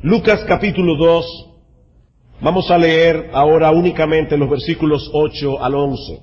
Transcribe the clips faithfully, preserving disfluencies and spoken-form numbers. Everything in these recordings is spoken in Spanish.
Lucas capítulo dos, vamos a leer ahora únicamente los versículos ocho al once.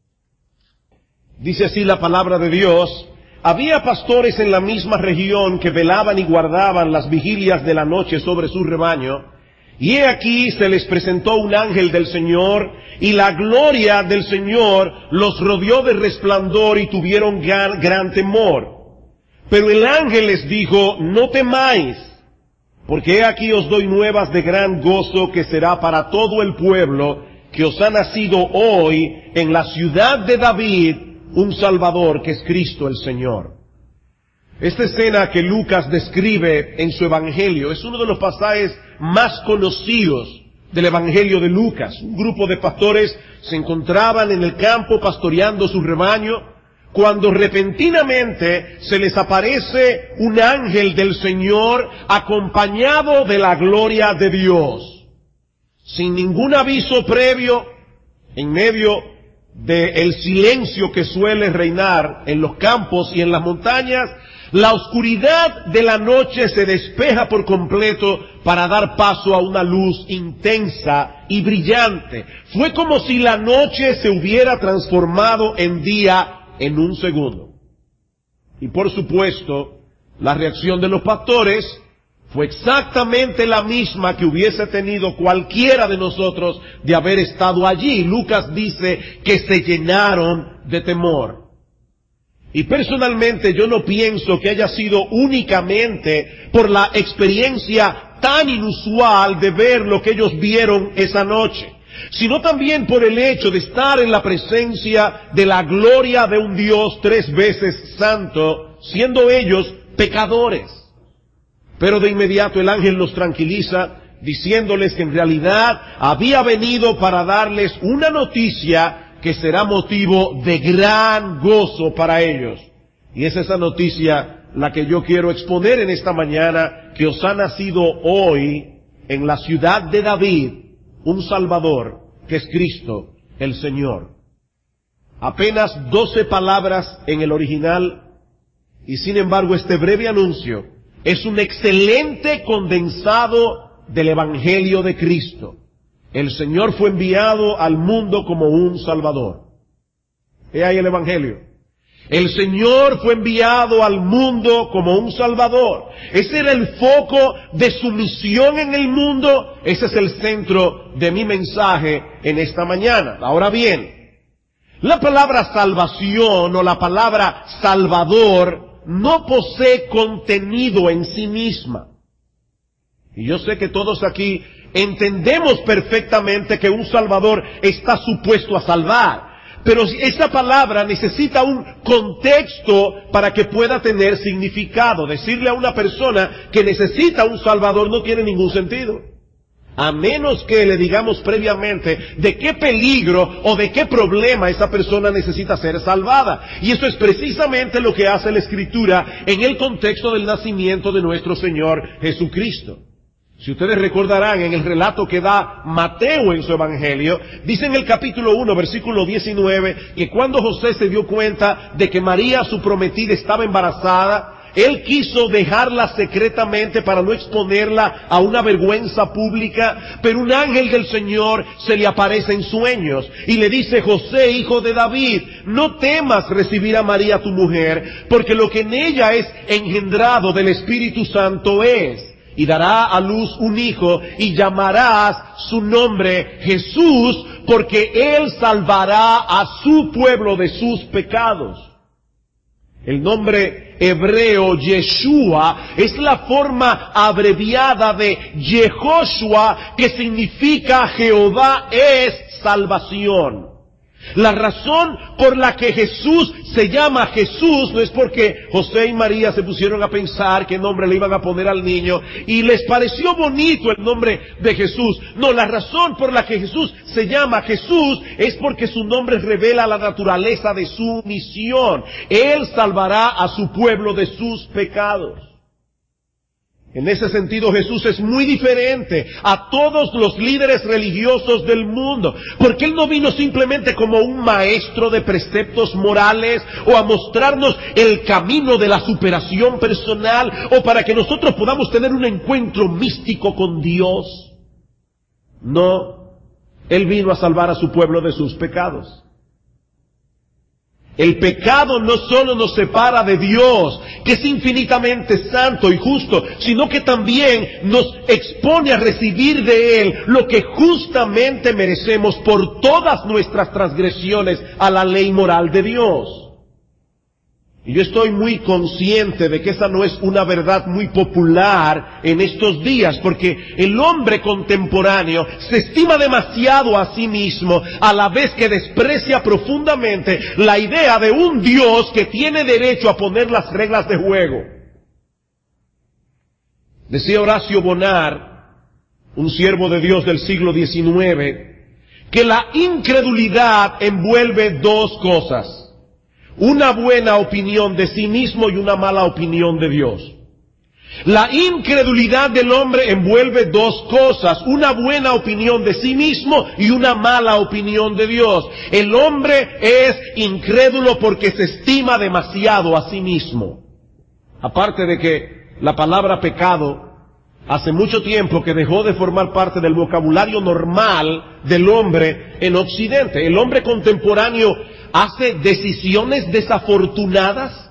Dice así la palabra de Dios: había pastores en la misma región que velaban y guardaban las vigilias de la noche sobre su rebaño, y he aquí se les presentó un ángel del Señor, y la gloria del Señor los rodeó de resplandor y tuvieron gran, gran temor. Pero el ángel les dijo: no temáis, porque he aquí os doy nuevas de gran gozo que será para todo el pueblo, que os ha nacido hoy en la ciudad de David un Salvador, que es Cristo el Señor. Esta escena que Lucas describe en su Evangelio es uno de los pasajes más conocidos del Evangelio de Lucas. Un grupo de pastores se encontraban en el campo pastoreando su rebaño, cuando repentinamente se les aparece un ángel del Señor acompañado de la gloria de Dios. Sin ningún aviso previo, en medio del silencio que suele reinar en los campos y en las montañas, la oscuridad de la noche se despeja por completo para dar paso a una luz intensa y brillante. Fue como si la noche se hubiera transformado en día en un segundo. Y por supuesto, la reacción de los pastores fue exactamente la misma que hubiese tenido cualquiera de nosotros de haber estado allí. Lucas dice que se llenaron de temor. Y personalmente yo no pienso que haya sido únicamente por la experiencia tan inusual de ver lo que ellos vieron esa noche, sino también por el hecho de estar en la presencia de la gloria de un Dios tres veces santo, siendo ellos pecadores. Pero de inmediato el ángel los tranquiliza, diciéndoles que en realidad había venido para darles una noticia que será motivo de gran gozo para ellos. Y es esa noticia la que yo quiero exponer en esta mañana: que os ha nacido hoy en la ciudad de David un Salvador, que es Cristo el Señor. Apenas doce palabras en el original, y sin embargo este breve anuncio es un excelente condensado del Evangelio de Cristo. El Señor fue enviado al mundo como un Salvador. He ahí el Evangelio. El Señor fue enviado al mundo como un Salvador. Ese era el foco de su misión en el mundo. Ese es el centro de mi mensaje en esta mañana. Ahora bien, la palabra salvación o la palabra Salvador no posee contenido en sí misma. Y yo sé que todos aquí entendemos perfectamente que un Salvador está supuesto a salvar. Pero esta palabra necesita un contexto para que pueda tener significado. Decirle a una persona que necesita un Salvador no tiene ningún sentido, a menos que le digamos previamente de qué peligro o de qué problema esa persona necesita ser salvada. Y eso es precisamente lo que hace la Escritura en el contexto del nacimiento de nuestro Señor Jesucristo. Si ustedes recordarán en el relato que da Mateo en su Evangelio, dice en el capítulo uno, versículo diecinueve, que cuando José se dio cuenta de que María, su prometida, estaba embarazada, él quiso dejarla secretamente para no exponerla a una vergüenza pública, pero un ángel del Señor se le aparece en sueños y le dice: José, hijo de David, no temas recibir a María tu mujer, porque lo que en ella es engendrado del Espíritu Santo es, y dará a luz un hijo, y llamarás su nombre Jesús, porque él salvará a su pueblo de sus pecados. El nombre hebreo Yeshua es la forma abreviada de Yehoshua, que significa Jehová es salvación. La razón por la que Jesús se llama Jesús no es porque José y María se pusieron a pensar qué nombre le iban a poner al niño y les pareció bonito el nombre de Jesús. No, la razón por la que Jesús se llama Jesús es porque su nombre revela la naturaleza de su misión. Él salvará a su pueblo de sus pecados. En ese sentido, Jesús es muy diferente a todos los líderes religiosos del mundo, porque Él no vino simplemente como un maestro de preceptos morales o a mostrarnos el camino de la superación personal o para que nosotros podamos tener un encuentro místico con Dios. No, Él vino a salvar a su pueblo de sus pecados. El pecado no solo nos separa de Dios, que es infinitamente santo y justo, sino que también nos expone a recibir de Él lo que justamente merecemos por todas nuestras transgresiones a la ley moral de Dios. Y yo estoy muy consciente de que esa no es una verdad muy popular en estos días, porque el hombre contemporáneo se estima demasiado a sí mismo, a la vez que desprecia profundamente la idea de un Dios que tiene derecho a poner las reglas de juego. Decía Horacio Bonar, un siervo de Dios del siglo diecinueve, que la incredulidad envuelve dos cosas: una buena opinión de sí mismo y una mala opinión de Dios. La incredulidad del hombre envuelve dos cosas: una buena opinión de sí mismo y una mala opinión de Dios. El hombre es incrédulo porque se estima demasiado a sí mismo. Aparte de que la palabra pecado hace mucho tiempo que dejó de formar parte del vocabulario normal del hombre en Occidente. El hombre contemporáneo hace decisiones desafortunadas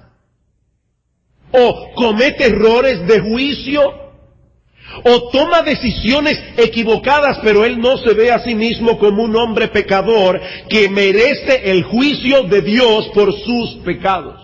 o comete errores de juicio o toma decisiones equivocadas, pero él no se ve a sí mismo como un hombre pecador que merece el juicio de Dios por sus pecados.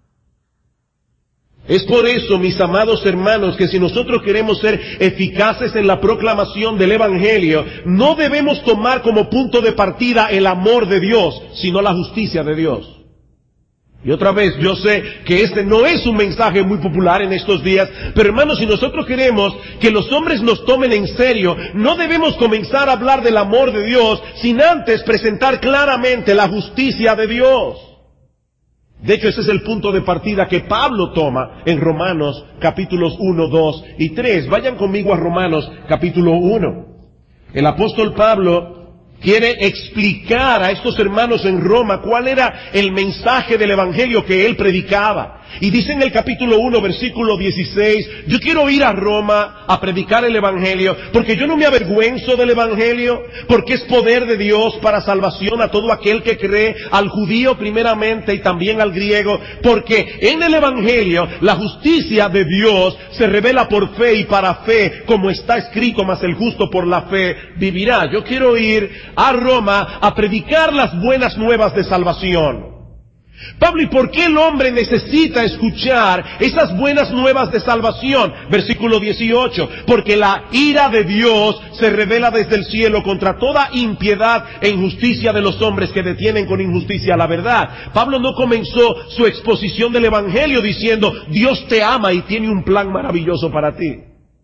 Es por eso, mis amados hermanos, que si nosotros queremos ser eficaces en la proclamación del Evangelio, no debemos tomar como punto de partida el amor de Dios, sino la justicia de Dios. Y otra vez, yo sé que este no es un mensaje muy popular en estos días, pero hermanos, si nosotros queremos que los hombres nos tomen en serio, no debemos comenzar a hablar del amor de Dios sin antes presentar claramente la justicia de Dios. De hecho, ese es el punto de partida que Pablo toma en Romanos capítulos uno, dos y tres. Vayan conmigo a Romanos capítulo uno. El apóstol Pablo quiere explicar a estos hermanos en Roma cuál era el mensaje del Evangelio que él predicaba. Y dice en el capítulo uno, versículo dieciséis, yo quiero ir a Roma a predicar el Evangelio, porque yo no me avergüenzo del Evangelio, porque es poder de Dios para salvación a todo aquel que cree, al judío primeramente y también al griego, porque en el Evangelio la justicia de Dios se revela por fe y para fe, como está escrito, mas el justo por la fe vivirá. Yo quiero ir a Roma a predicar las buenas nuevas de salvación. Pablo, ¿y por qué el hombre necesita escuchar esas buenas nuevas de salvación? Versículo dieciocho, porque la ira de Dios se revela desde el cielo contra toda impiedad e injusticia de los hombres que detienen con injusticia la verdad. Pablo no comenzó su exposición del Evangelio diciendo, Dios te ama y tiene un plan maravilloso para ti.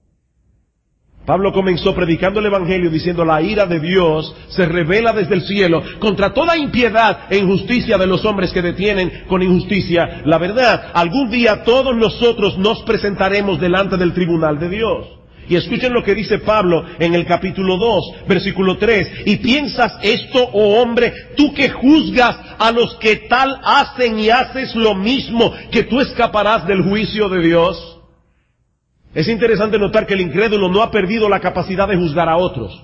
Pablo comenzó predicando el Evangelio diciendo, la ira de Dios se revela desde el cielo contra toda impiedad e injusticia de los hombres que detienen con injusticia la verdad. Algún día todos nosotros nos presentaremos delante del tribunal de Dios. Y escuchen lo que dice Pablo en el capítulo dos, versículo tres. Y piensas esto, oh hombre, tú que juzgas a los que tal hacen y haces lo mismo, que tú escaparás del juicio de Dios. Es interesante notar que el incrédulo no ha perdido la capacidad de juzgar a otros.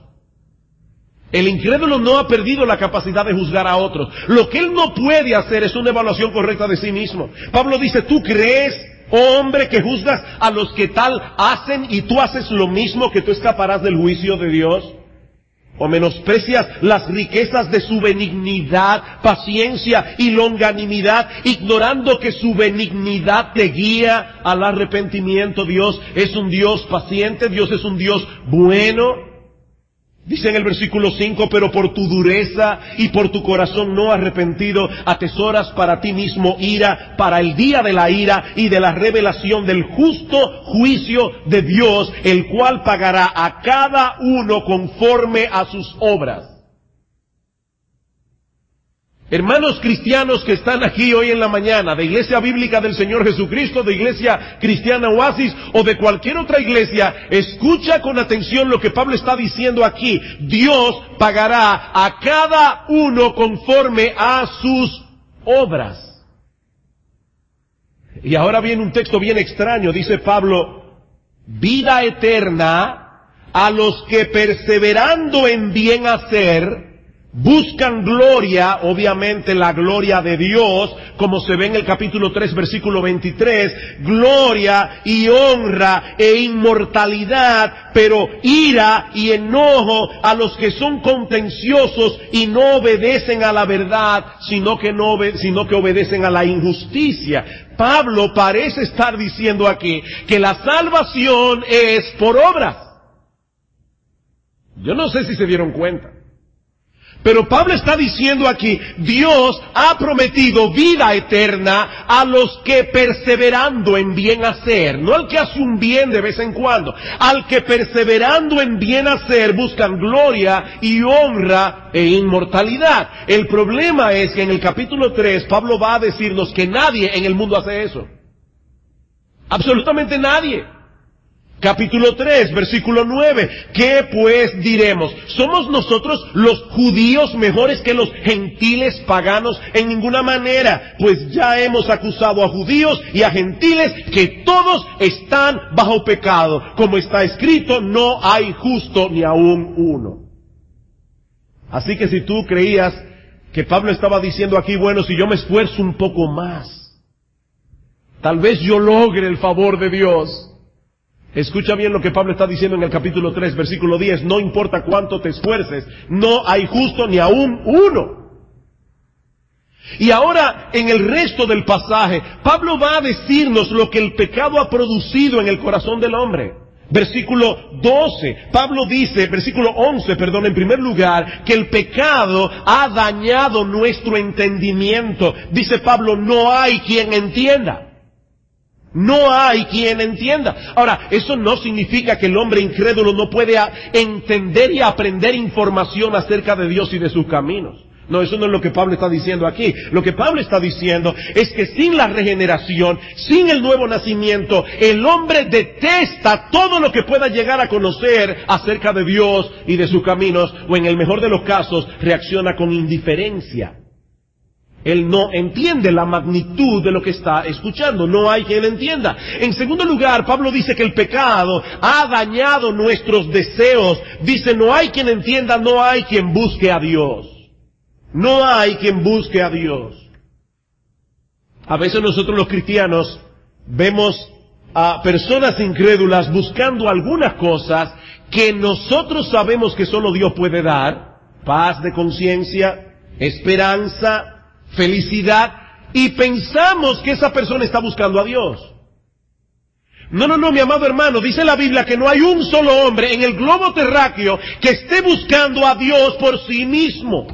El incrédulo no ha perdido la capacidad de juzgar a otros. Lo que él no puede hacer es una evaluación correcta de sí mismo. Pablo dice, ¿tú crees, oh hombre, que juzgas a los que tal hacen y tú haces lo mismo, que tú escaparás del juicio de Dios? ¿O menosprecias las riquezas de su benignidad, paciencia y longanimidad, ignorando que su benignidad te guía al arrepentimiento? Dios es un Dios paciente, Dios es un Dios bueno. Dice en el versículo cinco, pero por tu dureza y por tu corazón no arrepentido, atesoras para ti mismo ira, para el día de la ira y de la revelación del justo juicio de Dios, el cual pagará a cada uno conforme a sus obras. Hermanos cristianos que están aquí hoy en la mañana, de Iglesia Bíblica del Señor Jesucristo, de Iglesia Cristiana Oasis o de cualquier otra iglesia, escucha con atención lo que Pablo está diciendo aquí. Dios pagará a cada uno conforme a sus obras. Y ahora viene un texto bien extraño, dice Pablo, vida eterna a los que perseverando en bien hacer, buscan gloria, obviamente la gloria de Dios, como se ve en el capítulo tres, versículo veintitrés, gloria y honra e inmortalidad, pero ira y enojo a los que son contenciosos y no obedecen a la verdad, sino que no sino que obedecen a la injusticia. Pablo parece estar diciendo aquí que la salvación es por obras. Yo no sé si se dieron cuenta. Pero Pablo está diciendo aquí, Dios ha prometido vida eterna a los que perseverando en bien hacer, no al que hace un bien de vez en cuando, al que perseverando en bien hacer buscan gloria y honra e inmortalidad. El problema es que en el capítulo tres Pablo va a decirnos que nadie en el mundo hace eso. Absolutamente nadie. Capítulo tres, versículo nueve. ¿Qué pues diremos? ¿Somos nosotros los judíos mejores que los gentiles paganos? En ninguna manera, pues ya hemos acusado a judíos y a gentiles que todos están bajo pecado. Como está escrito, no hay justo ni aun uno. Así que si tú creías que Pablo estaba diciendo aquí, bueno, si yo me esfuerzo un poco más, tal vez yo logre el favor de Dios. Escucha bien lo que Pablo está diciendo en el capítulo tres, versículo diez. No importa cuánto te esfuerces, no hay justo ni aún uno. Y ahora, en el resto del pasaje, Pablo va a decirnos lo que el pecado ha producido en el corazón del hombre. Versículo doce, Pablo dice, versículo once, perdón, en primer lugar, que el pecado ha dañado nuestro entendimiento. Dice Pablo, no hay quien entienda. No hay quien entienda. Ahora, eso no significa que el hombre incrédulo no puede entender y aprender información acerca de Dios y de sus caminos. No, eso no es lo que Pablo está diciendo aquí. Lo que Pablo está diciendo es que sin la regeneración, sin el nuevo nacimiento, el hombre detesta todo lo que pueda llegar a conocer acerca de Dios y de sus caminos, o en el mejor de los casos, reacciona con indiferencia. Él no entiende la magnitud de lo que está escuchando. No hay quien entienda. En segundo lugar, Pablo dice que el pecado ha dañado nuestros deseos. Dice, no hay quien entienda, no hay quien busque a Dios. No hay quien busque a Dios. A veces nosotros los cristianos vemos a personas incrédulas buscando algunas cosas que nosotros sabemos que solo Dios puede dar. Paz de conciencia, esperanza, felicidad, y pensamos que esa persona está buscando a Dios. No, no, no, mi amado hermano, dice la Biblia que no hay un solo hombre en el globo terráqueo que esté buscando a Dios por sí mismo.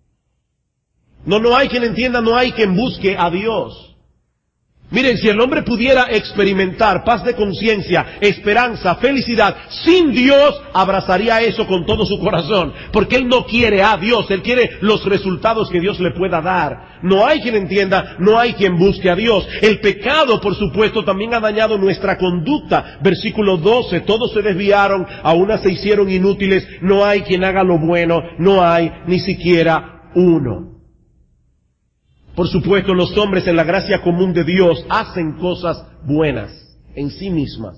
No, no hay quien entienda, no hay quien busque a Dios. Miren, si el hombre pudiera experimentar paz de conciencia, esperanza, felicidad, sin Dios, abrazaría eso con todo su corazón. Porque él no quiere a Dios, él quiere los resultados que Dios le pueda dar. No hay quien entienda, no hay quien busque a Dios. El pecado, por supuesto, también ha dañado nuestra conducta. Versículo doce, todos se desviaron, a unas se hicieron inútiles, no hay quien haga lo bueno, no hay ni siquiera uno. Por supuesto, los hombres en la gracia común de Dios hacen cosas buenas en sí mismas.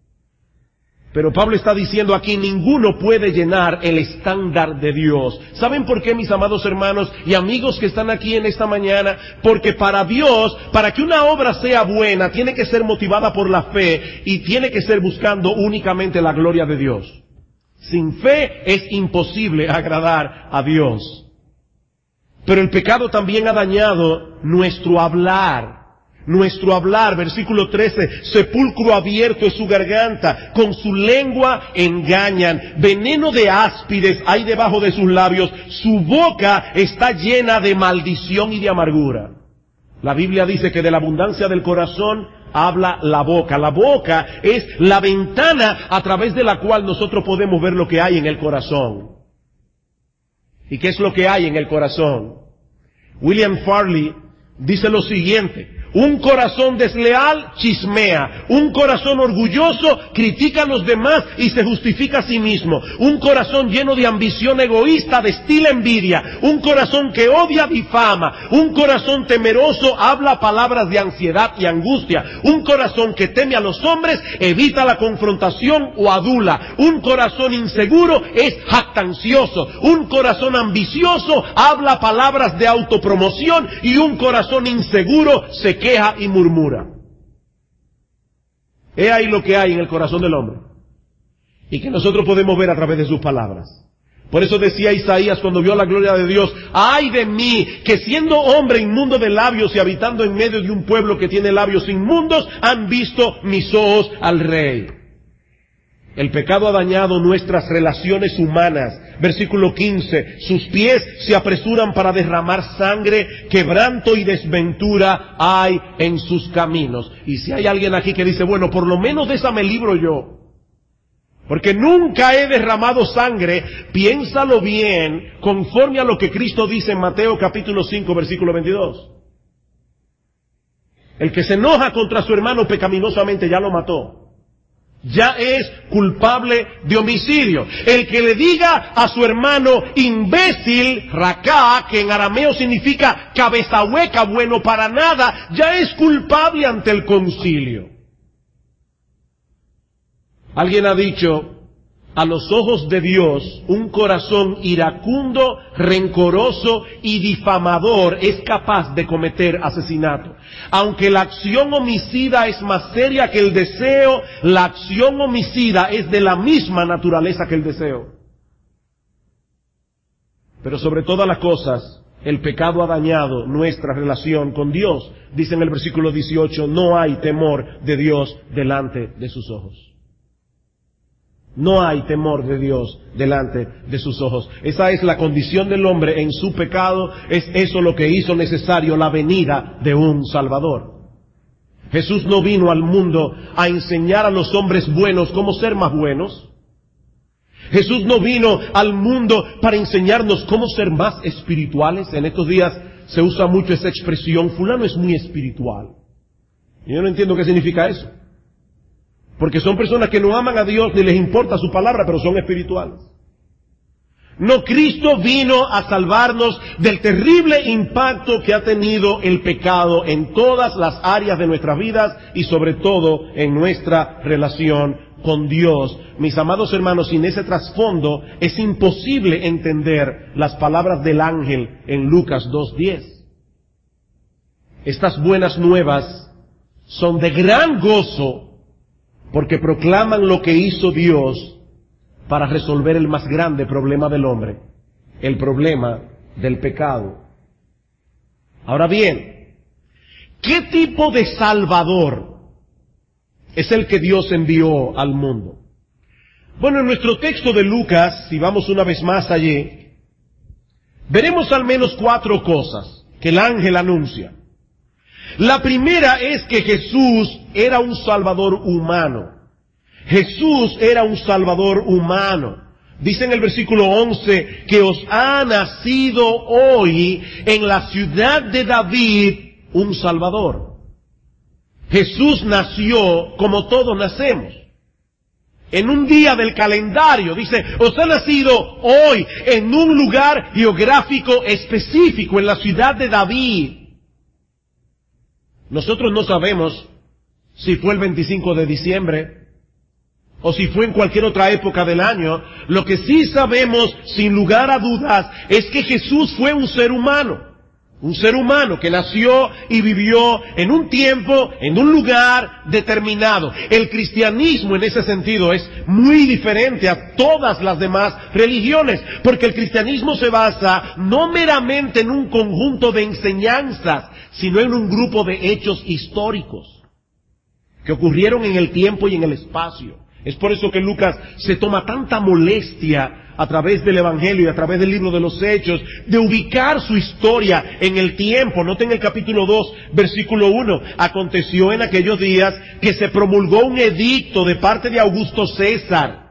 Pero Pablo está diciendo aquí, ninguno puede llenar el estándar de Dios. ¿Saben por qué, mis amados hermanos y amigos que están aquí en esta mañana? Porque para Dios, para que una obra sea buena, tiene que ser motivada por la fe y tiene que ser buscando únicamente la gloria de Dios. Sin fe es imposible agradar a Dios. Pero el pecado también ha dañado nuestro hablar. Nuestro hablar, versículo trece, sepulcro abierto es su garganta, con su lengua engañan, veneno de áspides hay debajo de sus labios, su boca está llena de maldición y de amargura. La Biblia dice que de la abundancia del corazón habla la boca. La boca es la ventana a través de la cual nosotros podemos ver lo que hay en el corazón. ¿Y qué es lo que hay en el corazón? William Farley dice lo siguiente: un corazón desleal chismea, un corazón orgulloso critica a los demás y se justifica a sí mismo, un corazón lleno de ambición egoísta destila envidia, un corazón que odia difama, un corazón temeroso habla palabras de ansiedad y angustia, un corazón que teme a los hombres evita la confrontación o adula, un corazón inseguro es jactancioso, un corazón ambicioso habla palabras de autopromoción y un corazón inseguro se queja y murmura. He ahí lo que hay en el corazón del hombre y que nosotros podemos ver a través de sus palabras. Por eso decía Isaías cuando vio la gloria de Dios: ¡ay de mí, que siendo hombre inmundo de labios y habitando en medio de un pueblo que tiene labios inmundos, han visto mis ojos al Rey! El pecado ha dañado nuestras relaciones humanas. Versículo quince, sus pies se apresuran para derramar sangre, quebranto y desventura hay en sus caminos. Y si hay alguien aquí que dice, bueno, por lo menos de esa me libro yo, porque nunca he derramado sangre, piénsalo bien, conforme a lo que Cristo dice en Mateo capítulo cinco, versículo veintidós. El que se enoja contra su hermano pecaminosamente ya lo mató. Ya es culpable de homicidio. El que le diga a su hermano imbécil, raká, que en arameo significa cabeza hueca, bueno para nada, ya es culpable ante el concilio. Alguien ha dicho, a los ojos de Dios, un corazón iracundo, rencoroso y difamador es capaz de cometer asesinato. Aunque la acción homicida es más seria que el deseo, la acción homicida es de la misma naturaleza que el deseo. Pero sobre todas las cosas, el pecado ha dañado nuestra relación con Dios. Dice en el versículo dieciocho, no hay temor de Dios delante de sus ojos. No hay temor de Dios delante de sus ojos. Esa es la condición del hombre en su pecado. Es eso lo que hizo necesario la venida de un Salvador. Jesús no vino al mundo a enseñar a los hombres buenos cómo ser más buenos. Jesús no vino al mundo para enseñarnos cómo ser más espirituales. En estos días se usa mucho esa expresión, fulano es muy espiritual. Y yo no entiendo qué significa eso. Porque son personas que no aman a Dios ni les importa su palabra, pero son espirituales. No, Cristo vino a salvarnos del terrible impacto que ha tenido el pecado en todas las áreas de nuestras vidas y sobre todo en nuestra relación con Dios. Mis amados hermanos, sin ese trasfondo es imposible entender las palabras del ángel en Lucas dos diez. Estas buenas nuevas son de gran gozo porque proclaman lo que hizo Dios para resolver el más grande problema del hombre, el problema del pecado. Ahora bien, ¿qué tipo de Salvador es el que Dios envió al mundo? Bueno, en nuestro texto de Lucas, si vamos una vez más allí, veremos al menos cuatro cosas que el ángel anuncia. La primera es que Jesús era un Salvador humano. Jesús era un Salvador humano. Dice en el versículo once que os ha nacido hoy en la ciudad de David un Salvador. Jesús nació como todos nacemos. En un día del calendario, dice, os ha nacido hoy en un lugar geográfico específico, en la ciudad de David. Nosotros no sabemos si fue el veinticinco de diciembre o si fue en cualquier otra época del año. Lo que sí sabemos, sin lugar a dudas, es que Jesús fue un ser humano. Un ser humano que nació y vivió en un tiempo, en un lugar determinado. El cristianismo en ese sentido es muy diferente a todas las demás religiones, porque el cristianismo se basa no meramente en un conjunto de enseñanzas, sino en un grupo de hechos históricos que ocurrieron en el tiempo y en el espacio. Es por eso que Lucas se toma tanta molestia a través del Evangelio y a través del libro de los Hechos de ubicar su historia en el tiempo. Noten el capítulo dos, versículo uno. Aconteció en aquellos días que se promulgó un edicto de parte de Augusto César,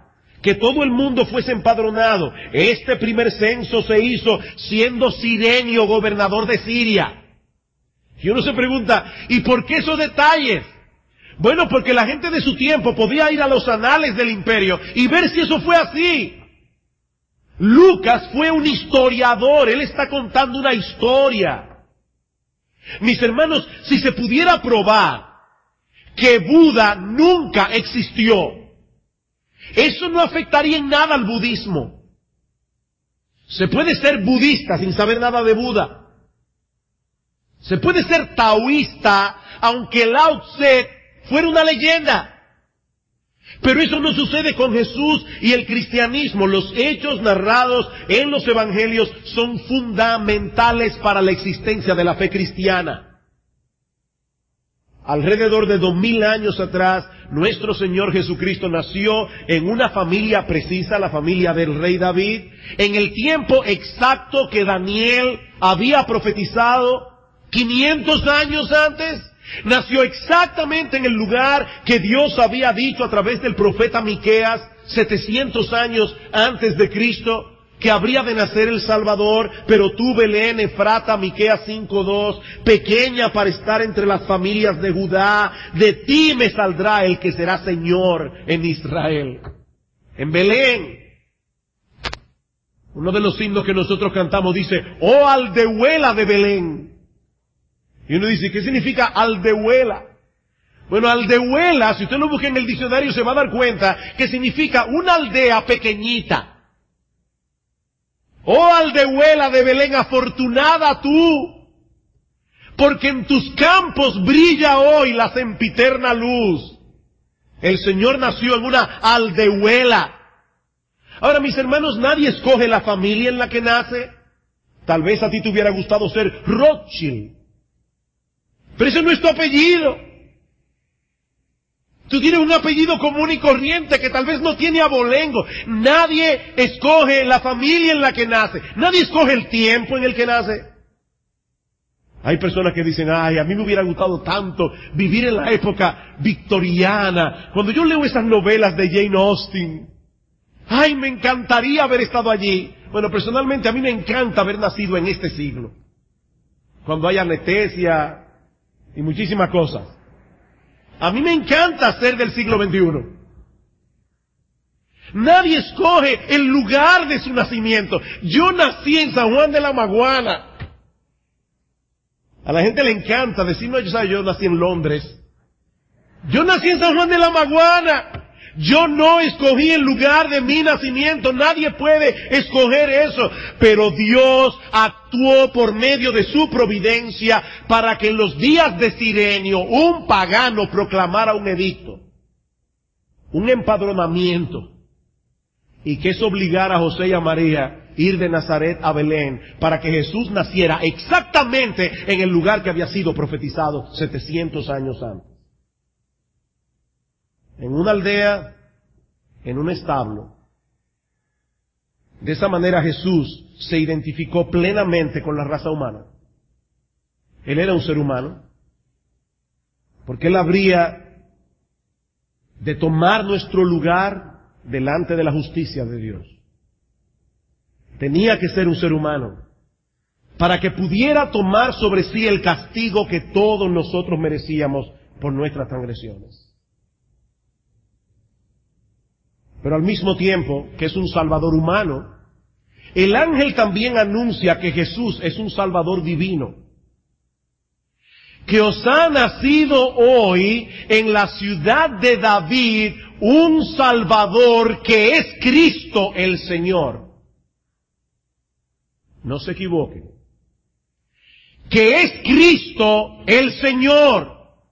que todo el mundo fuese empadronado. Este primer censo se hizo siendo Cirenio gobernador de Siria. Y uno se pregunta, ¿y por qué esos detalles? Bueno, porque la gente de su tiempo podía ir a los anales del imperio y ver si eso fue así. Lucas fue un historiador, él está contando una historia. Mis hermanos, si se pudiera probar que Buda nunca existió, eso no afectaría en nada al budismo. Se puede ser budista sin saber nada de Buda. Se puede ser taoísta aunque Lao Tse fuera una leyenda. Pero eso no sucede con Jesús y el cristianismo. Los hechos narrados en los evangelios son fundamentales para la existencia de la fe cristiana. Alrededor de dos mil años atrás, nuestro Señor Jesucristo nació en una familia precisa, la familia del rey David, en el tiempo exacto que Daniel había profetizado quinientos años antes. Nació exactamente en el lugar que Dios había dicho a través del profeta Miqueas, setecientos años antes de Cristo, que habría de nacer el Salvador. Pero tú, Belén Efrata, Miqueas cinco dos, pequeña para estar entre las familias de Judá, de ti me saldrá el que será Señor en Israel. En Belén, uno de los himnos que nosotros cantamos dice, oh aldehuela de Belén. Y uno dice, ¿qué significa aldehuela? Bueno, aldehuela, si usted lo busca en el diccionario se va a dar cuenta que significa una aldea pequeñita. Oh aldehuela de Belén, afortunada tú, porque en tus campos brilla hoy la sempiterna luz. El Señor nació en una aldehuela. Ahora, mis hermanos, nadie escoge la familia en la que nace. Tal vez a ti te hubiera gustado ser Rothschild, pero ese no es tu apellido. Tú tienes un apellido común y corriente que tal vez no tiene abolengo. Nadie escoge la familia en la que nace. Nadie escoge el tiempo en el que nace. Hay personas que dicen, ay, a mí me hubiera gustado tanto vivir en la época victoriana. Cuando yo leo esas novelas de Jane Austen, ay, me encantaría haber estado allí. Bueno, personalmente a mí me encanta haber nacido en este siglo, cuando hay anestesia y muchísimas cosas. A mí me encanta ser del siglo veintiuno. Nadie escoge el lugar de su nacimiento. Yo nací en San Juan de la Maguana. A la gente le encanta decir, no, yo, ¿sabes? Yo nací en Londres. Yo nací en San Juan de la Maguana. Yo no escogí el lugar de mi nacimiento, nadie puede escoger eso, pero Dios actuó por medio de su providencia para que en los días de Cirenio un pagano proclamara un edicto, un empadronamiento, y que eso obligara a José y a María a ir de Nazaret a Belén para que Jesús naciera exactamente en el lugar que había sido profetizado setecientos años antes. En una aldea, en un establo. De esa manera Jesús se identificó plenamente con la raza humana. Él era un ser humano, porque Él habría de tomar nuestro lugar delante de la justicia de Dios. Tenía que ser un ser humano, para que pudiera tomar sobre sí el castigo que todos nosotros merecíamos por nuestras transgresiones. Pero al mismo tiempo que es un salvador humano, el ángel también anuncia que Jesús es un salvador divino, que os ha nacido hoy en la ciudad de David un salvador que es Cristo el Señor. No se equivoquen, que es Cristo el Señor.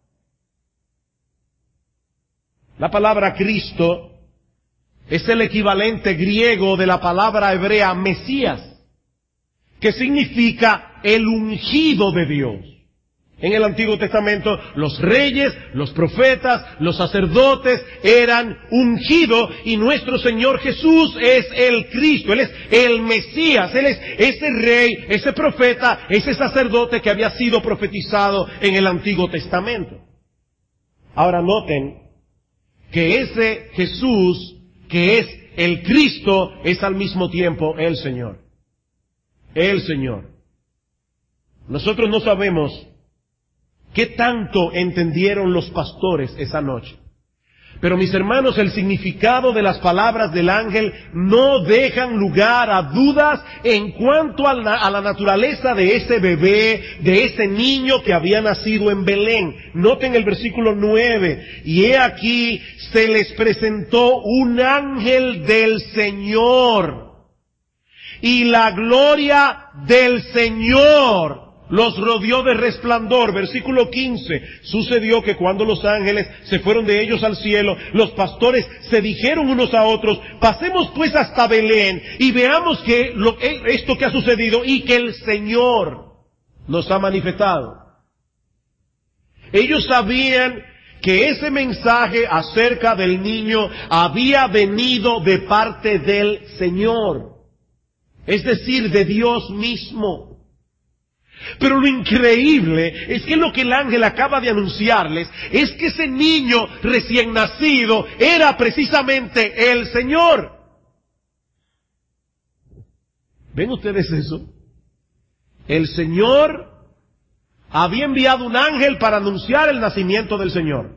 La palabra Cristo es el equivalente griego de la palabra hebrea Mesías, que significa el ungido de Dios. En el Antiguo Testamento, los reyes, los profetas, los sacerdotes eran ungidos, y nuestro Señor Jesús es el Cristo, Él es el Mesías, Él es ese rey, ese profeta, ese sacerdote que había sido profetizado en el Antiguo Testamento. Ahora noten que ese Jesús, que es el Cristo es al mismo tiempo el Señor. El Señor. Nosotros no sabemos qué tanto entendieron los pastores esa noche. Pero mis hermanos, el significado de las palabras del ángel no dejan lugar a dudas en cuanto a la, a la naturaleza de ese bebé, de ese niño que había nacido en Belén. Noten el versículo nueve. Y he aquí, se les presentó un ángel del Señor. Y la gloria del Señor los rodeó de resplandor. Versículo quince. Sucedió que cuando los ángeles se fueron de ellos al cielo, los pastores se dijeron unos a otros: pasemos pues hasta Belén y veamos que lo, esto que ha sucedido y que el Señor nos ha manifestado. Ellos sabían que ese mensaje acerca del niño había venido de parte del Señor, es decir, de Dios mismo. Pero lo increíble es que lo que el ángel acaba de anunciarles es que ese niño recién nacido era precisamente el Señor. ¿Ven ustedes eso? El Señor había enviado un ángel para anunciar el nacimiento del Señor.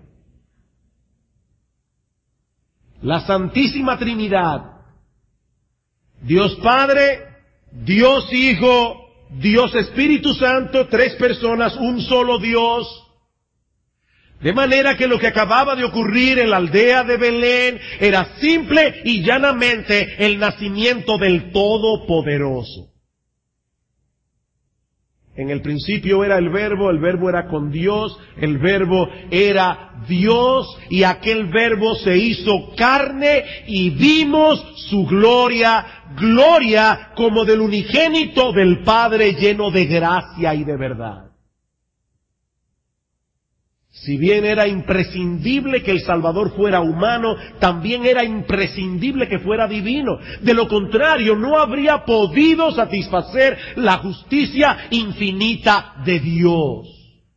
La Santísima Trinidad, Dios Padre, Dios Hijo, Dios Espíritu Santo, tres personas, un solo Dios. De manera que lo que acababa de ocurrir en la aldea de Belén era simple y llanamente el nacimiento del Todopoderoso. En el principio era el Verbo, el Verbo era con Dios, el Verbo era Dios, y aquel Verbo se hizo carne y vimos su gloria, gloria como del unigénito del Padre, lleno de gracia y de verdad. Si bien era imprescindible que el Salvador fuera humano, también era imprescindible que fuera divino. De lo contrario, no habría podido satisfacer la justicia infinita de Dios.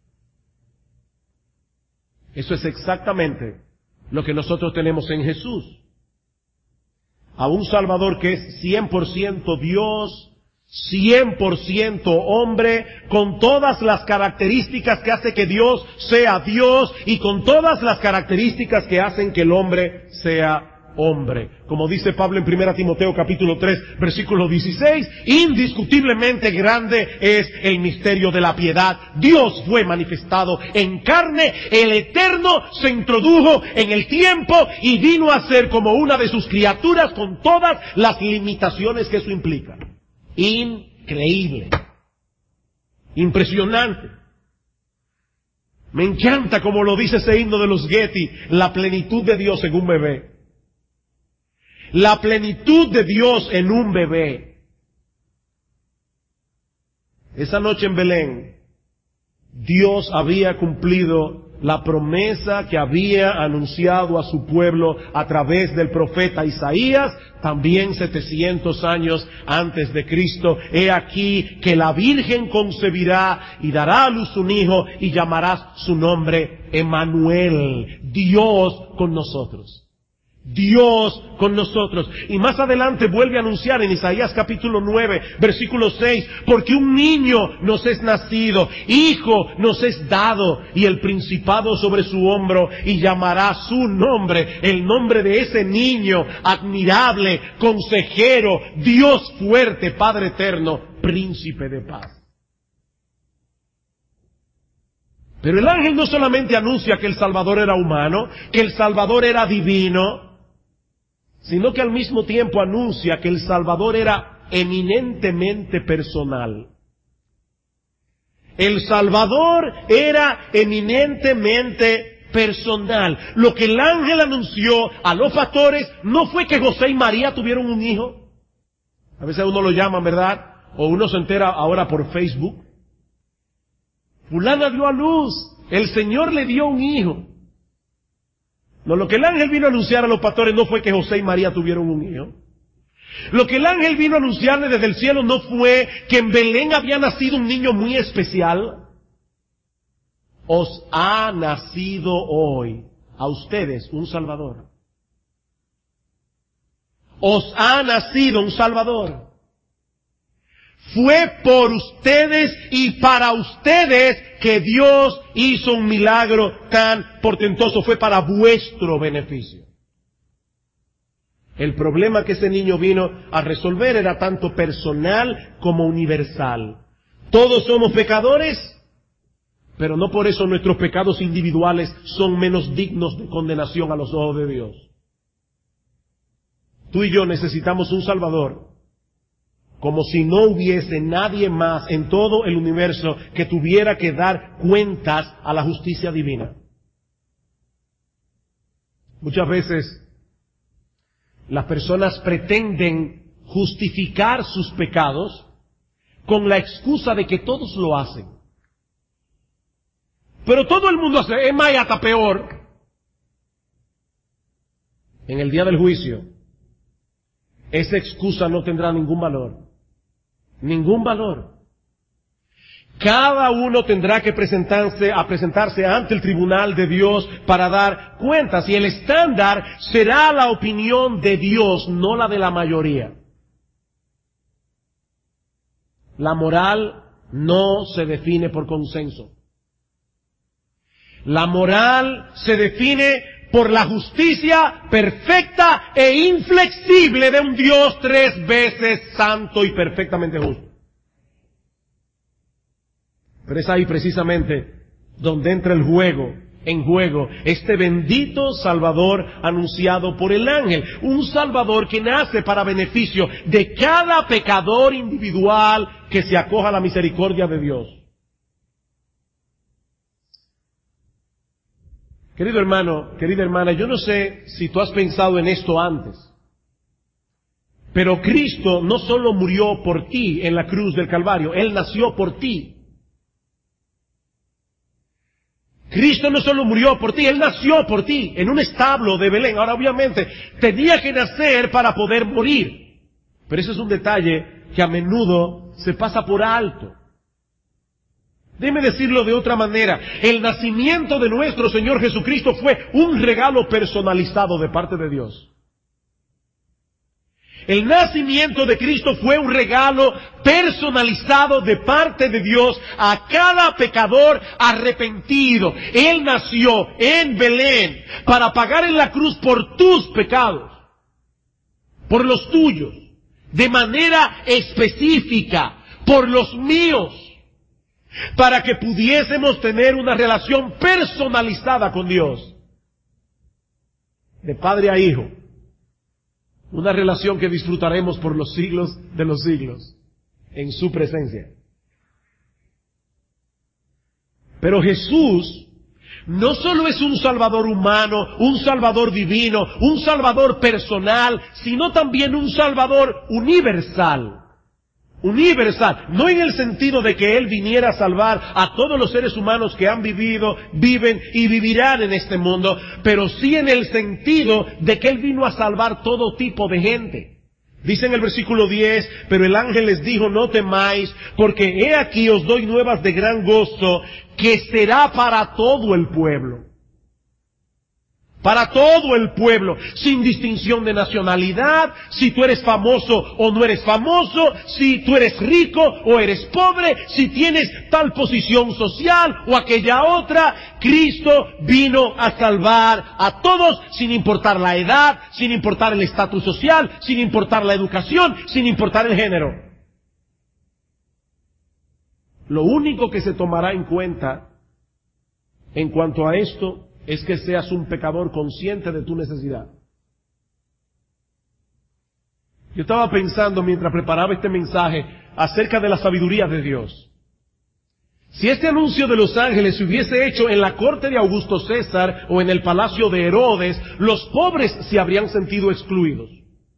Eso es exactamente lo que nosotros tenemos en Jesús. A un Salvador que es cien por ciento Dios, cien por ciento hombre, con todas las características que hace que Dios sea Dios y con todas las características que hacen que el hombre sea hombre. Como dice Pablo en primera Timoteo capítulo tres, versículo dieciséis, indiscutiblemente grande es el misterio de la piedad. Dios fue manifestado en carne, el Eterno se introdujo en el tiempo y vino a ser como una de sus criaturas con todas las limitaciones que eso implica. Increíble, impresionante. Me encanta como lo dice ese himno de los Getty, la plenitud de Dios en un bebé. La plenitud de Dios en un bebé. Esa noche en Belén, Dios había cumplido la promesa que había anunciado a su pueblo a través del profeta Isaías, también setecientos años antes de Cristo. He aquí que la Virgen concebirá y dará a luz un hijo y llamarás su nombre Emmanuel, Dios con nosotros. Dios con nosotros. Y más adelante vuelve a anunciar en Isaías capítulo nueve, versículo seis, porque un niño nos es nacido, hijo nos es dado, y el principado sobre su hombro, y llamará su nombre, el nombre de ese niño, admirable, consejero, Dios fuerte, Padre eterno, príncipe de paz. Pero el ángel no solamente anuncia que el Salvador era humano, que el Salvador era divino, sino que al mismo tiempo anuncia que el Salvador era eminentemente personal. El Salvador era eminentemente personal. Lo que el ángel anunció a los pastores no fue que José y María tuvieron un hijo. A veces uno lo llama, ¿verdad? O uno se entera ahora por Facebook. Fulana dio a luz, el Señor le dio un hijo. No, lo que el ángel vino a anunciar a los pastores no fue que José y María tuvieron un hijo. Lo que el ángel vino a anunciarle desde el cielo no fue que en Belén había nacido un niño muy especial. Os ha nacido hoy a ustedes un Salvador. os ha nacido un Salvador. Fue por ustedes y para ustedes que Dios hizo un milagro tan portentoso. Fue para vuestro beneficio. El problema que ese niño vino a resolver era tanto personal como universal. Todos somos pecadores, pero no por eso nuestros pecados individuales son menos dignos de condenación a los ojos de Dios. Tú y yo necesitamos un Salvador, como si no hubiese nadie más en todo el universo que tuviera que dar cuentas a la justicia divina. Muchas veces las personas pretenden justificar sus pecados con la excusa de que todos lo hacen. Pero todo el mundo hace, es más y hasta peor. En el día del juicio, esa excusa no tendrá ningún valor. Ningún valor. Cada uno tendrá que presentarse, a presentarse ante el tribunal de Dios para dar cuentas, y el estándar será la opinión de Dios, no la de la mayoría. La moral no se define por consenso. La moral se define por la justicia perfecta e inflexible de un Dios tres veces santo y perfectamente justo. Pero es ahí precisamente donde entra el juego, en juego, este bendito Salvador anunciado por el ángel. Un Salvador que nace para beneficio de cada pecador individual que se acoja a la misericordia de Dios. Querido hermano, querida hermana, yo no sé si tú has pensado en esto antes, pero Cristo no solo murió por ti en la cruz del Calvario, Él nació por ti. Cristo no solo murió por ti, Él nació por ti en un establo de Belén. Ahora obviamente tenía que nacer para poder morir, pero ese es un detalle que a menudo se pasa por alto. Déjeme decirlo de otra manera, el nacimiento de nuestro Señor Jesucristo fue un regalo personalizado de parte de Dios. El nacimiento de Cristo fue un regalo personalizado de parte de Dios a cada pecador arrepentido. Él nació en Belén para pagar en la cruz por tus pecados, por los tuyos, de manera específica, por los míos, para que pudiésemos tener una relación personalizada con Dios, de padre a hijo. Una relación que disfrutaremos por los siglos de los siglos, en su presencia. Pero Jesús no solo es un Salvador humano, un Salvador divino, un Salvador personal, sino también un Salvador universal. Universal, no en el sentido de que Él viniera a salvar a todos los seres humanos que han vivido, viven y vivirán en este mundo, pero sí en el sentido de que Él vino a salvar todo tipo de gente. Dice en el versículo diez, pero el ángel les dijo, no temáis, porque he aquí os doy nuevas de gran gozo, que será para todo el pueblo. Para todo el pueblo, sin distinción de nacionalidad, si tú eres famoso o no eres famoso, si tú eres rico o eres pobre, si tienes tal posición social o aquella otra. Cristo vino a salvar a todos sin importar la edad, sin importar el estatus social, sin importar la educación, sin importar el género. Lo único que se tomará en cuenta en cuanto a esto es que seas un pecador consciente de tu necesidad. Yo estaba pensando mientras preparaba este mensaje acerca de la sabiduría de Dios. Si este anuncio de los ángeles se hubiese hecho en la corte de Augusto César o en el palacio de Herodes, los pobres se habrían sentido excluidos.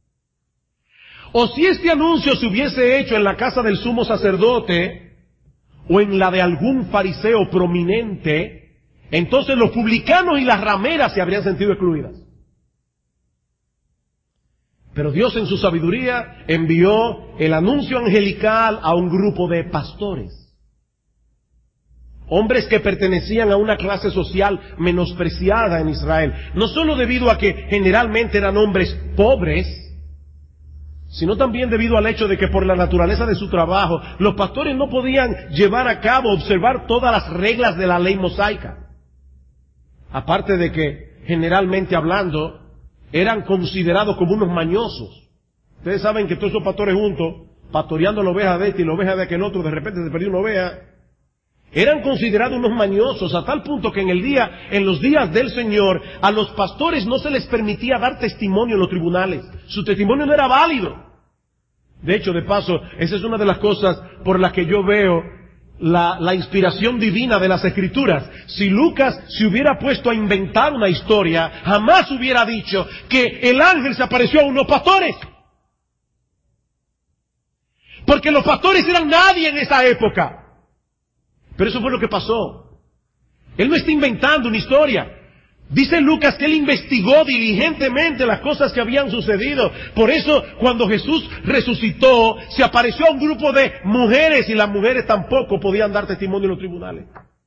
O si este anuncio se hubiese hecho en la casa del sumo sacerdote o en la de algún fariseo prominente, entonces los publicanos y las rameras se habrían sentido excluidas. Pero Dios en su sabiduría envió el anuncio angelical a un grupo de pastores. Hombres que pertenecían a una clase social menospreciada en Israel. No solo debido a que generalmente eran hombres pobres, sino también debido al hecho de que por la naturaleza de su trabajo, los pastores no podían llevar a cabo, observar todas las reglas de la ley mosaica. Aparte de que, generalmente hablando, eran considerados como unos mañosos. Ustedes saben que todos esos pastores juntos, pastoreando la oveja de este y la oveja de aquel otro, de repente se perdió una oveja, eran considerados unos mañosos, a tal punto que en el día, en los días del Señor, a los pastores no se les permitía dar testimonio en los tribunales. Su testimonio no era válido. De hecho, de paso, esa es una de las cosas por las que yo veo la, la inspiración divina de las Escrituras. Si Lucas se hubiera puesto a inventar una historia, jamás hubiera dicho que el ángel se apareció a unos pastores. Porque los pastores eran nadie en esa época. Pero eso fue lo que pasó. Él no está inventando una historia. Dice Lucas que él investigó diligentemente las cosas que habían sucedido. Por eso, cuando Jesús resucitó, se apareció a un grupo de mujeres y las mujeres tampoco podían dar testimonio en los tribunales.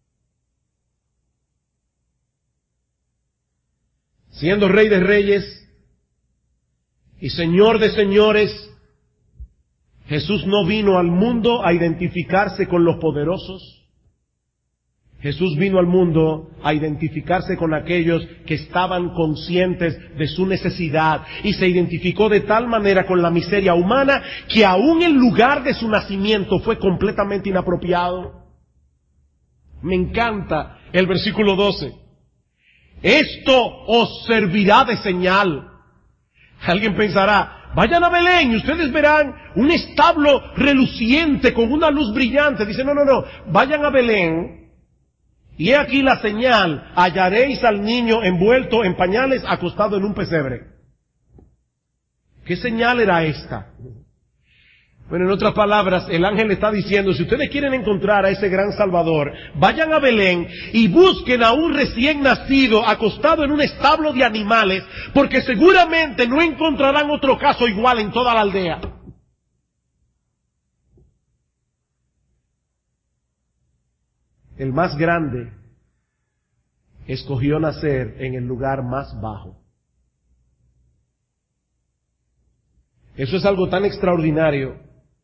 Siendo Rey de Reyes y Señor de Señores, Jesús no vino al mundo a identificarse con los poderosos. Jesús vino al mundo a identificarse con aquellos que estaban conscientes de su necesidad y se identificó de tal manera con la miseria humana que aún el lugar de su nacimiento fue completamente inapropiado. Me encanta el versículo doce. Esto os servirá de señal. Alguien pensará, vayan a Belén y ustedes verán un establo reluciente con una luz brillante. Dice, no, no, no, vayan a Belén. Y he aquí la señal, hallaréis al niño envuelto en pañales, acostado en un pesebre. ¿Qué señal era esta? Bueno, en otras palabras, el ángel está diciendo, si ustedes quieren encontrar a ese gran Salvador, vayan a Belén y busquen a un recién nacido acostado en un establo de animales, porque seguramente no encontrarán otro caso igual en toda la aldea. El más grande escogió nacer en el lugar más bajo. Eso es algo tan extraordinario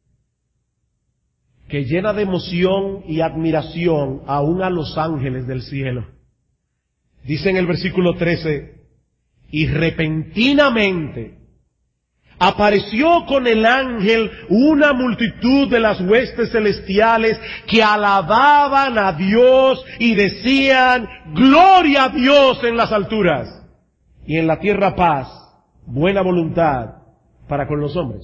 que llena de emoción y admiración aún a los ángeles del cielo. Dice en el versículo trece, y repentinamente apareció con el ángel una multitud de las huestes celestiales que alababan a Dios y decían, gloria a Dios en las alturas y en la tierra paz, buena voluntad para con los hombres.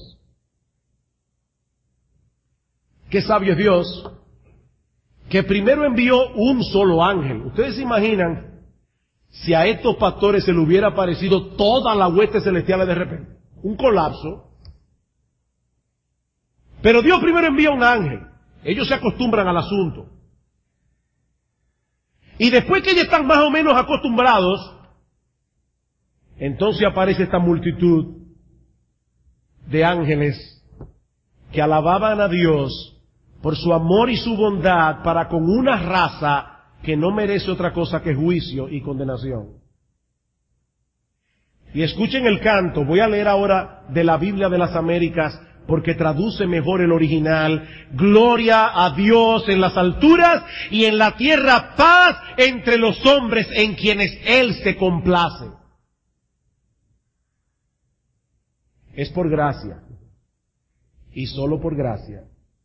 Qué sabio es Dios, que primero envió un solo ángel. Ustedes se imaginan si a estos pastores se le hubiera aparecido toda la hueste celestial de repente. Un colapso. Pero Dios primero envía un ángel. Ellos se acostumbran al asunto. Y después que ellos están más o menos acostumbrados, entonces aparece esta multitud de ángeles que alababan a Dios por su amor y su bondad para con una raza que no merece otra cosa que juicio y condenación. Y escuchen el canto, voy a leer ahora de la Biblia de las Américas, porque traduce mejor el original. Gloria a Dios en las alturas y en la tierra paz entre los hombres en quienes Él se complace. Es por gracia, y solo por gracia.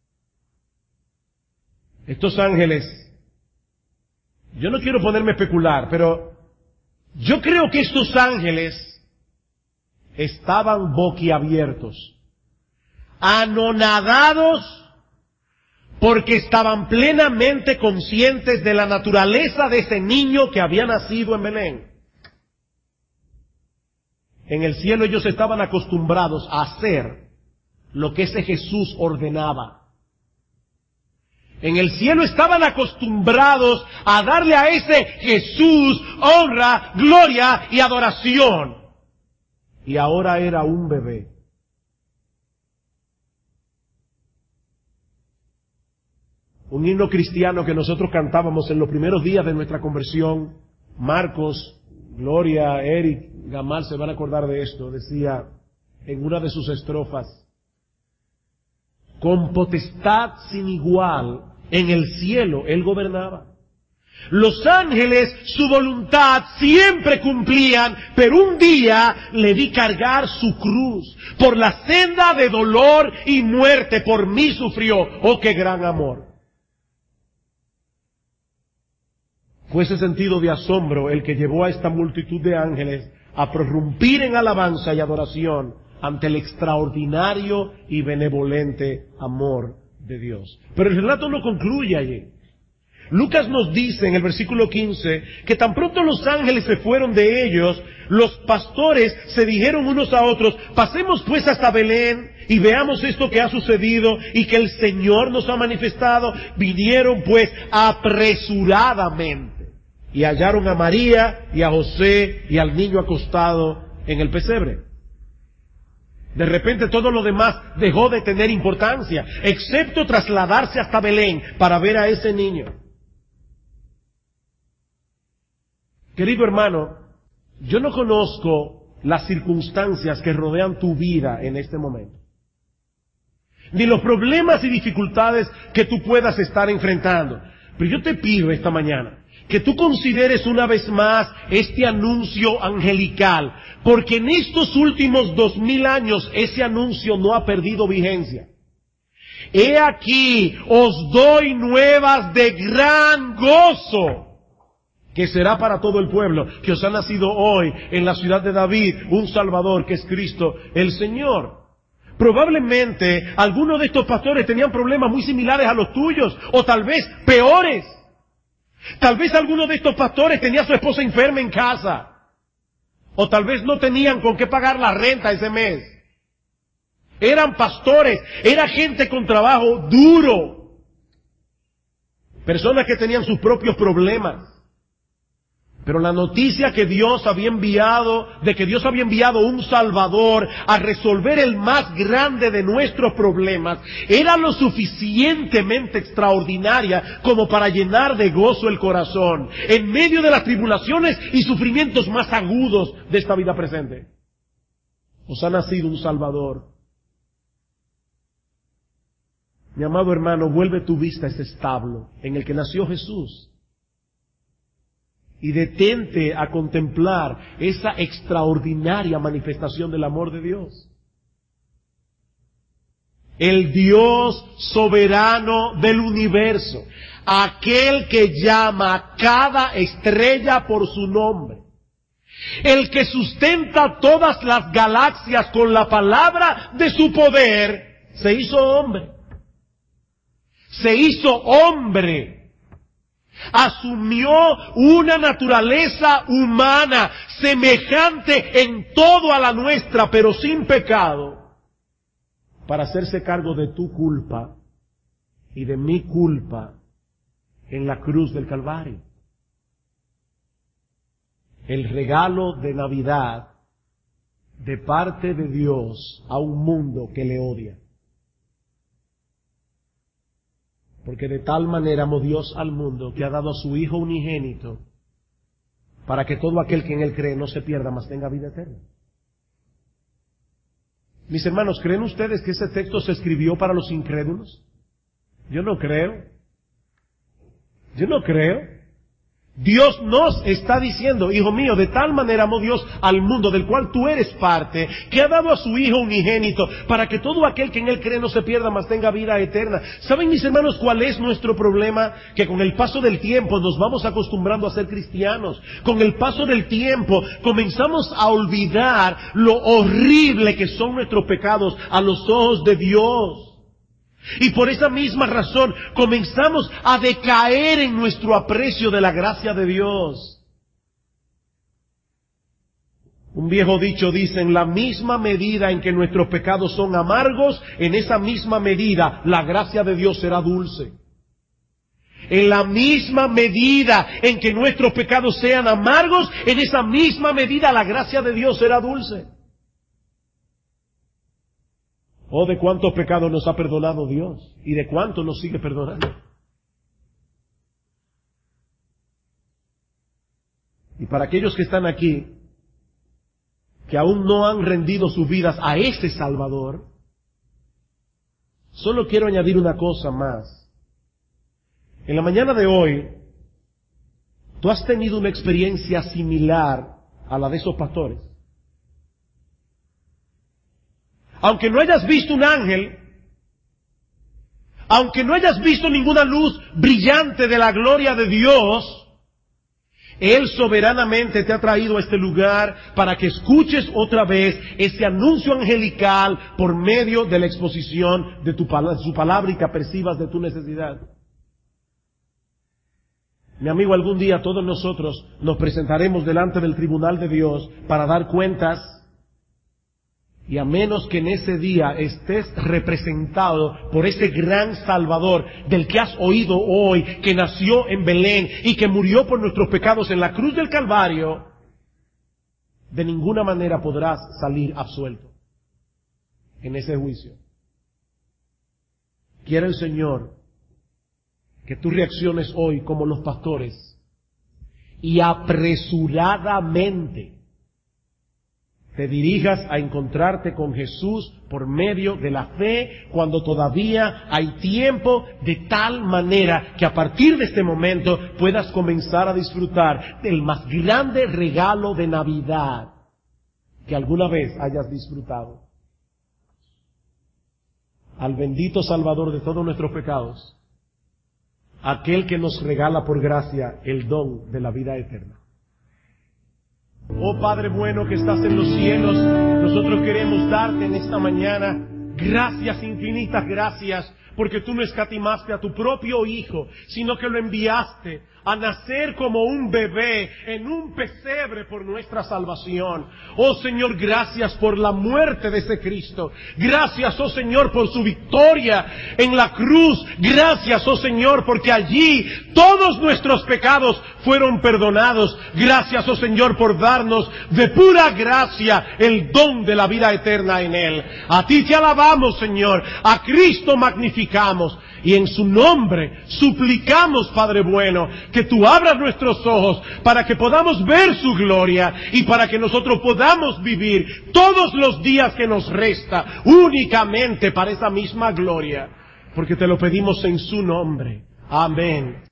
Estos ángeles, yo no quiero ponerme a especular, pero yo creo que estos ángeles estaban boquiabiertos, anonadados, porque estaban plenamente conscientes de la naturaleza de ese niño que había nacido en Belén. En el cielo ellos estaban acostumbrados a hacer lo que ese Jesús ordenaba. En el cielo estaban acostumbrados a darle a ese Jesús honra, gloria y adoración. Y ahora era un bebé. Un himno cristiano que nosotros cantábamos en los primeros días de nuestra conversión, Marcos, Gloria, Eric, Gamal se van a acordar de esto, decía, en una de sus estrofas: con potestad sin igual en el cielo él gobernaba. Los ángeles su voluntad siempre cumplían, pero un día le vi cargar su cruz. Por la senda de dolor y muerte por mí sufrió. ¡Oh, qué gran amor! Fue ese sentido de asombro el que llevó a esta multitud de ángeles a prorrumpir en alabanza y adoración ante el extraordinario y benevolente amor de Dios. Pero el relato no concluye allí. Lucas nos dice en el versículo quince que tan pronto los ángeles se fueron de ellos, los pastores se dijeron unos a otros: pasemos pues hasta Belén y veamos esto que ha sucedido y que el Señor nos ha manifestado. Vinieron pues apresuradamente y hallaron a María y a José y al niño acostado en el pesebre. De repente todo lo demás dejó de tener importancia, excepto trasladarse hasta Belén para ver a ese niño. Querido hermano, yo no conozco las circunstancias que rodean tu vida en este momento, ni los problemas y dificultades que tú puedas estar enfrentando. Pero yo te pido esta mañana que tú consideres una vez más este anuncio angelical, porque en estos últimos dos mil años ese anuncio no ha perdido vigencia. He aquí, os doy nuevas de gran gozo, que será para todo el pueblo, que os ha nacido hoy en la ciudad de David un Salvador, que es Cristo el Señor. Probablemente algunos de estos pastores tenían problemas muy similares a los tuyos, o tal vez peores. Tal vez algunos de estos pastores tenía a su esposa enferma en casa, o tal vez no tenían con qué pagar la renta ese mes. Eran pastores, era gente con trabajo duro, personas que tenían sus propios problemas. Pero la noticia que Dios había enviado, de que Dios había enviado un Salvador a resolver el más grande de nuestros problemas, era lo suficientemente extraordinaria como para llenar de gozo el corazón, en medio de las tribulaciones y sufrimientos más agudos de esta vida presente. Os ha nacido un Salvador. Mi amado hermano, vuelve tu vista a ese establo en el que nació Jesús, y detente a contemplar esa extraordinaria manifestación del amor de Dios. El Dios soberano del universo, aquel que llama a cada estrella por su nombre, el que sustenta todas las galaxias con la palabra de su poder, se hizo hombre. Se hizo hombre. Asumió una naturaleza humana semejante en todo a la nuestra, pero sin pecado, para hacerse cargo de tu culpa y de mi culpa en la cruz del Calvario. El regalo de Navidad de parte de Dios a un mundo que le odia. Porque de tal manera amó Dios al mundo que ha dado a su Hijo unigénito, para que todo aquel que en Él cree no se pierda, mas tenga vida eterna. Mis hermanos, ¿creen ustedes que ese texto se escribió para los incrédulos? Yo no creo. Yo no creo. Dios nos está diciendo: hijo mío, de tal manera amó Dios al mundo del cual tú eres parte, que ha dado a su Hijo unigénito, para que todo aquel que en Él cree no se pierda, mas tenga vida eterna. ¿Saben, mis hermanos, cuál es nuestro problema? Que con el paso del tiempo nos vamos acostumbrando a ser cristianos. Con el paso del tiempo comenzamos a olvidar lo horrible que son nuestros pecados a los ojos de Dios. Y por esa misma razón comenzamos a decaer en nuestro aprecio de la gracia de Dios. Un viejo dicho dice: en la misma medida en que nuestros pecados son amargos, en esa misma medida la gracia de Dios será dulce. En la misma medida en que nuestros pecados sean amargos, en esa misma medida la gracia de Dios será dulce. Oh, de cuántos pecados nos ha perdonado Dios y de cuántos nos sigue perdonando. Y para aquellos que están aquí, que aún no han rendido sus vidas a ese Salvador, solo quiero añadir una cosa más. En la mañana de hoy, tú has tenido una experiencia similar a la de esos pastores. Aunque no hayas visto un ángel, aunque no hayas visto ninguna luz brillante de la gloria de Dios, Él soberanamente te ha traído a este lugar para que escuches otra vez ese anuncio angelical por medio de la exposición de tu pala- su palabra y que apercibas de tu necesidad. Mi amigo, algún día todos nosotros nos presentaremos delante del tribunal de Dios para dar cuentas, y a menos que en ese día estés representado por ese gran Salvador del que has oído hoy, que nació en Belén y que murió por nuestros pecados en la cruz del Calvario, de ninguna manera podrás salir absuelto en ese juicio. Quiere el Señor que tú reacciones hoy como los pastores y apresuradamente te dirijas a encontrarte con Jesús por medio de la fe, cuando todavía hay tiempo, de tal manera que a partir de este momento puedas comenzar a disfrutar del más grande regalo de Navidad que alguna vez hayas disfrutado. Al bendito Salvador de todos nuestros pecados, aquel que nos regala por gracia el don de la vida eterna. Oh Padre bueno que estás en los cielos, nosotros queremos darte en esta mañana gracias, infinitas gracias, porque tú no escatimaste a tu propio Hijo, sino que lo enviaste a nacer como un bebé en un pesebre por nuestra salvación. Oh Señor, gracias por la muerte de ese Cristo. Gracias, oh Señor, por su victoria en la cruz. Gracias, oh Señor, porque allí todos nuestros pecados fueron perdonados. Gracias, oh Señor, por darnos de pura gracia el don de la vida eterna en Él. A ti te alabamos, Señor. A Cristo magnificamos. Y en su nombre suplicamos, Padre bueno, que tú abras nuestros ojos para que podamos ver su gloria y para que nosotros podamos vivir todos los días que nos resta únicamente para esa misma gloria. Porque te lo pedimos en su nombre. Amén.